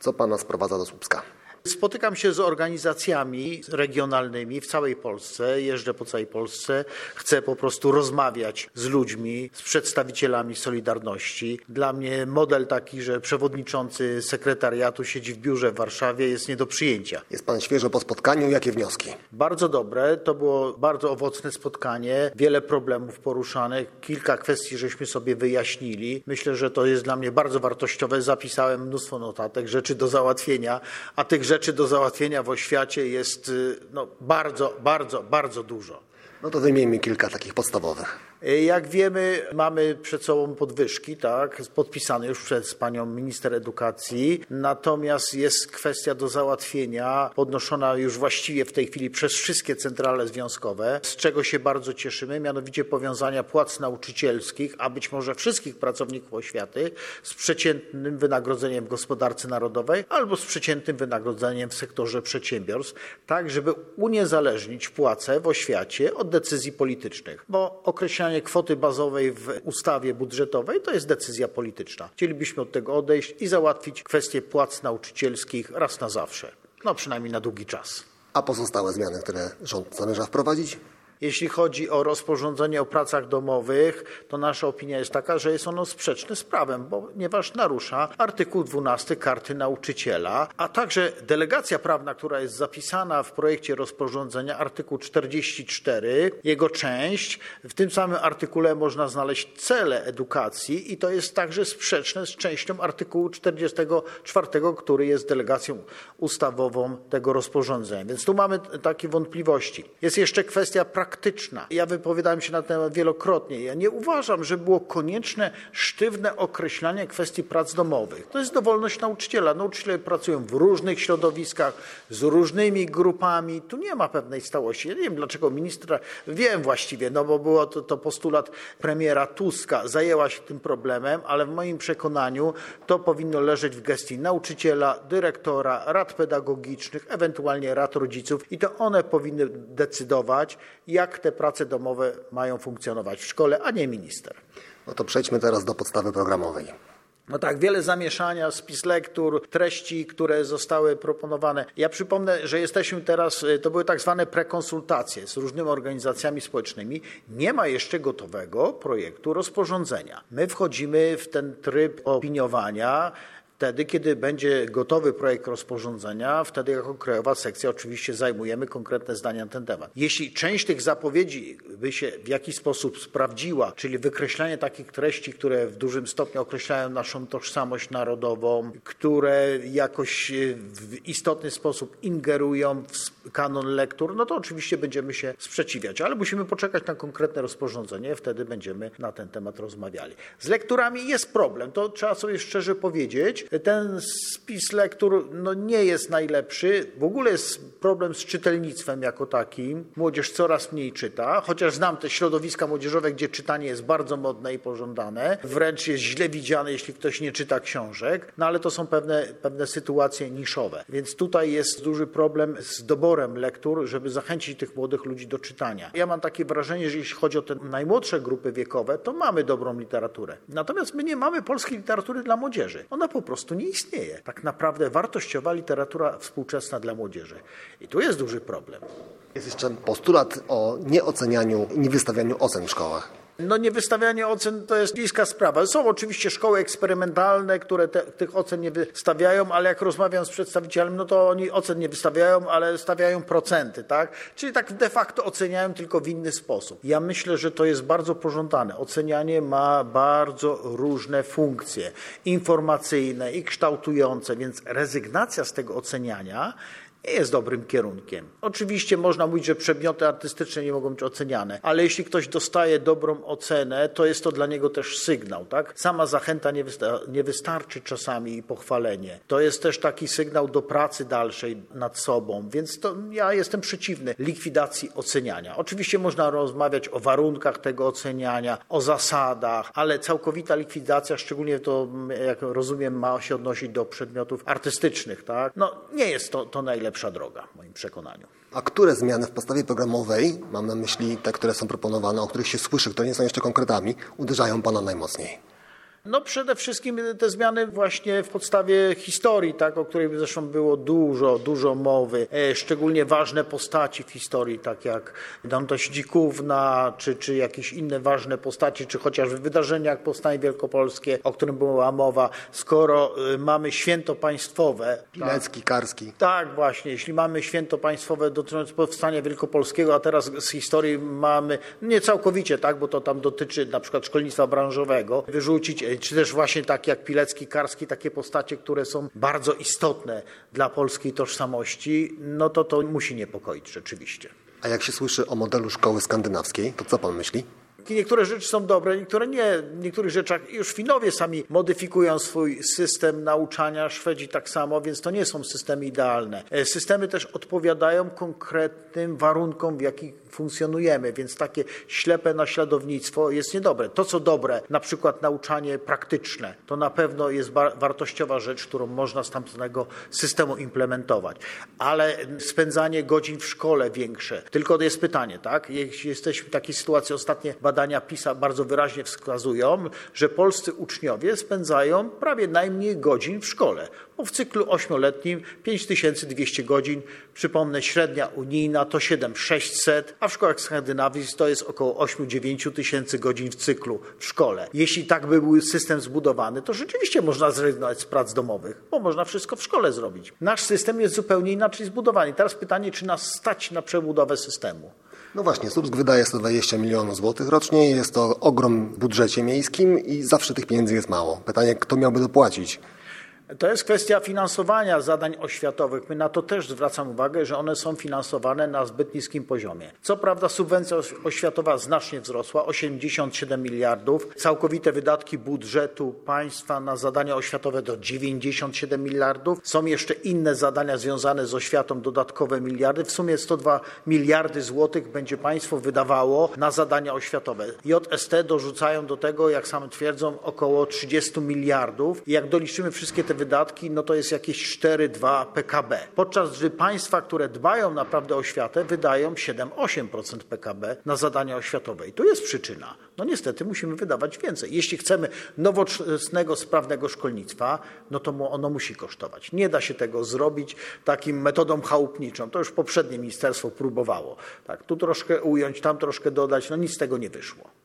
Co pana sprowadza do Słupska? Spotykam się z organizacjami regionalnymi w całej Polsce, jeżdżę po całej Polsce, chcę po prostu rozmawiać z ludźmi, z przedstawicielami Solidarności. Dla mnie model taki, że przewodniczący sekretariatu siedzi w biurze w Warszawie, jest nie do przyjęcia. Jest pan świeżo po spotkaniu, jakie wnioski? Bardzo dobre, to było bardzo owocne spotkanie, wiele problemów poruszanych, kilka kwestii żeśmy sobie wyjaśnili. Myślę, że to jest dla mnie bardzo wartościowe, zapisałem mnóstwo notatek, rzeczy do załatwienia, a tych rzeczy do załatwienia w oświacie jest bardzo dużo. No to wymienimy kilka takich podstawowych. Jak wiemy, mamy przed sobą podwyżki, tak, podpisane już przez panią minister edukacji, natomiast jest kwestia do załatwienia, podnoszona już właściwie w tej chwili przez wszystkie centrale związkowe, z czego się bardzo cieszymy, mianowicie powiązania płac nauczycielskich, a być może wszystkich pracowników oświaty z przeciętnym wynagrodzeniem w gospodarce narodowej albo z przeciętnym wynagrodzeniem w sektorze przedsiębiorstw, tak żeby uniezależnić płace w oświacie od decyzji politycznych, bo określanie kwoty bazowej w ustawie budżetowej to jest decyzja polityczna. Chcielibyśmy od tego odejść i załatwić kwestię płac nauczycielskich raz na zawsze, przynajmniej na długi czas. A pozostałe zmiany, które rząd zamierza wprowadzić? Jeśli chodzi o rozporządzenie o pracach domowych, to nasza opinia jest taka, że jest ono sprzeczne z prawem, ponieważ narusza artykuł 12 Karty Nauczyciela, a także delegacja prawna, która jest zapisana w projekcie rozporządzenia, artykuł 44, jego część. W tym samym artykule można znaleźć cele edukacji i to jest także sprzeczne z częścią artykułu 44, który jest delegacją ustawową tego rozporządzenia. Więc tu mamy takie wątpliwości. Jest jeszcze kwestia praktyczna. Ja wypowiadałem się na ten temat wielokrotnie. Ja nie uważam, że było konieczne sztywne określanie kwestii prac domowych. To jest dowolność nauczyciela. Nauczyciele pracują w różnych środowiskach, z różnymi grupami. Tu nie ma pewnej stałości. Ja nie wiem, dlaczego ministra, wiem właściwie, bo było to postulat premiera Tuska, zajęła się tym problemem, ale w moim przekonaniu to powinno leżeć w gestii nauczyciela, dyrektora, rad pedagogicznych, ewentualnie rad rodziców i to one powinny decydować, jak te prace domowe mają funkcjonować w szkole, a nie minister. No to przejdźmy teraz do podstawy programowej. No tak, wiele zamieszania, spis lektur, treści, które zostały proponowane. Ja przypomnę, że jesteśmy teraz, to były tak zwane prekonsultacje z różnymi organizacjami społecznymi. Nie ma jeszcze gotowego projektu rozporządzenia. My wchodzimy w ten tryb opiniowania. Wtedy, kiedy będzie gotowy projekt rozporządzenia, wtedy jako krajowa sekcja oczywiście zajmujemy konkretne zdania na ten temat. Jeśli część tych zapowiedzi by się w jakiś sposób sprawdziła, czyli wykreślanie takich treści, które w dużym stopniu określają naszą tożsamość narodową, które jakoś w istotny sposób ingerują w kanon lektur, no to oczywiście będziemy się sprzeciwiać, ale musimy poczekać na konkretne rozporządzenie, wtedy będziemy na ten temat rozmawiali. Z lekturami jest problem, to trzeba sobie szczerze powiedzieć. Ten spis lektur nie jest najlepszy. W ogóle jest problem z czytelnictwem jako takim. Młodzież coraz mniej czyta, chociaż znam te środowiska młodzieżowe, gdzie czytanie jest bardzo modne i pożądane. Wręcz jest źle widziane, jeśli ktoś nie czyta książek, ale to są pewne sytuacje niszowe. Więc tutaj jest duży problem z doborem lektur, żeby zachęcić tych młodych ludzi do czytania. Ja mam takie wrażenie, że jeśli chodzi o te najmłodsze grupy wiekowe, to mamy dobrą literaturę. Natomiast my nie mamy polskiej literatury dla młodzieży. Ona po prostu nie istnieje. Tak naprawdę wartościowa literatura współczesna dla młodzieży. I tu jest duży problem. Jest jeszcze postulat o nieocenianiu, niewystawianiu ocen w szkołach. Niewystawianie ocen to jest bliska sprawa. Są oczywiście szkoły eksperymentalne, które tych ocen nie wystawiają, ale jak rozmawiam z przedstawicielem, to oni ocen nie wystawiają, ale stawiają procenty, tak? Czyli tak de facto oceniają tylko w inny sposób. Ja myślę, że to jest bardzo pożądane. Ocenianie ma bardzo różne funkcje informacyjne i kształtujące, więc rezygnacja z tego oceniania nie jest dobrym kierunkiem. Oczywiście można mówić, że przedmioty artystyczne nie mogą być oceniane, ale jeśli ktoś dostaje dobrą ocenę, to jest to dla niego też sygnał, tak? Sama zachęta nie wystarczy czasami i pochwalenie. To jest też taki sygnał do pracy dalszej nad sobą, więc ja jestem przeciwny likwidacji oceniania. Oczywiście można rozmawiać o warunkach tego oceniania, o zasadach, ale całkowita likwidacja, szczególnie to, jak rozumiem, ma się odnosić do przedmiotów artystycznych, tak? Nie jest to najlepsza droga, w moim przekonaniu. A które zmiany w podstawie programowej, mam na myśli te, które są proponowane, o których się słyszy, które nie są jeszcze konkretami, uderzają pana najmocniej? No przede wszystkim te zmiany właśnie w podstawie historii, tak, o której zresztą było dużo mowy. Szczególnie ważne postaci w historii, tak jak Danuta Sidzikówna, czy jakieś inne ważne postaci, czy chociażby wydarzenia jak Powstanie Wielkopolskie, o którym była mowa. Skoro mamy święto państwowe... Pilecki, Karski. Tak, właśnie. Jeśli mamy święto państwowe dotyczące Powstania Wielkopolskiego, a teraz z historii mamy, nie całkowicie, tak, bo to tam dotyczy na przykład szkolnictwa branżowego, wyrzucić, czy też właśnie tak jak Pilecki, Karski, takie postacie, które są bardzo istotne dla polskiej tożsamości, no to musi niepokoić rzeczywiście. A jak się słyszy o modelu szkoły skandynawskiej, to co pan myśli? Niektóre rzeczy są dobre, niektóre nie. W niektórych rzeczach już Finowie sami modyfikują swój system nauczania, Szwedzi tak samo, więc to nie są systemy idealne. Systemy też odpowiadają konkretnym warunkom, w jakich funkcjonujemy, więc takie ślepe naśladownictwo jest niedobre. To, co dobre, na przykład nauczanie praktyczne, to na pewno jest wartościowa rzecz, którą można z tamtego systemu implementować. Ale spędzanie godzin w szkole większe, tylko jest pytanie, tak? Jeśli jesteśmy w takiej sytuacji, ostatnie badania PISA bardzo wyraźnie wskazują, że polscy uczniowie spędzają prawie najmniej godzin w szkole. Bo w cyklu 8-letnim 5200 godzin, przypomnę, średnia unijna to 7600, a w szkołach Skandynawii to jest około 8-9 tysięcy godzin w cyklu w szkole. Jeśli tak by był system zbudowany, to rzeczywiście można zrezygnować z prac domowych, bo można wszystko w szkole zrobić. Nasz system jest zupełnie inaczej zbudowany. Teraz pytanie, czy nas stać na przebudowę systemu? No właśnie, Słupsk wydaje 120 milionów złotych rocznie, jest to ogrom w budżecie miejskim i zawsze tych pieniędzy jest mało. Pytanie, kto miałby dopłacić? To jest kwestia finansowania zadań oświatowych. My na to też zwracam uwagę, że one są finansowane na zbyt niskim poziomie. Co prawda subwencja oświatowa znacznie wzrosła, 87 miliardów. Całkowite wydatki budżetu państwa na zadania oświatowe do 97 miliardów. Są jeszcze inne zadania związane z oświatą, dodatkowe miliardy. W sumie 102 miliardy złotych będzie państwo wydawało na zadania oświatowe. JST dorzucają do tego, jak sami twierdzą, około 30 miliardów. I jak doliczymy wszystkie te wydatki, no to jest jakieś 4,2 PKB. Podczas gdy państwa, które dbają naprawdę o oświatę, wydają 7-8% PKB na zadania oświatowe. I tu jest przyczyna. No niestety musimy wydawać więcej. Jeśli chcemy nowoczesnego, sprawnego szkolnictwa, no to ono musi kosztować. Nie da się tego zrobić takim metodą chałupniczą. To już poprzednie ministerstwo próbowało. Tak, tu troszkę ująć, tam troszkę dodać, no nic z tego nie wyszło.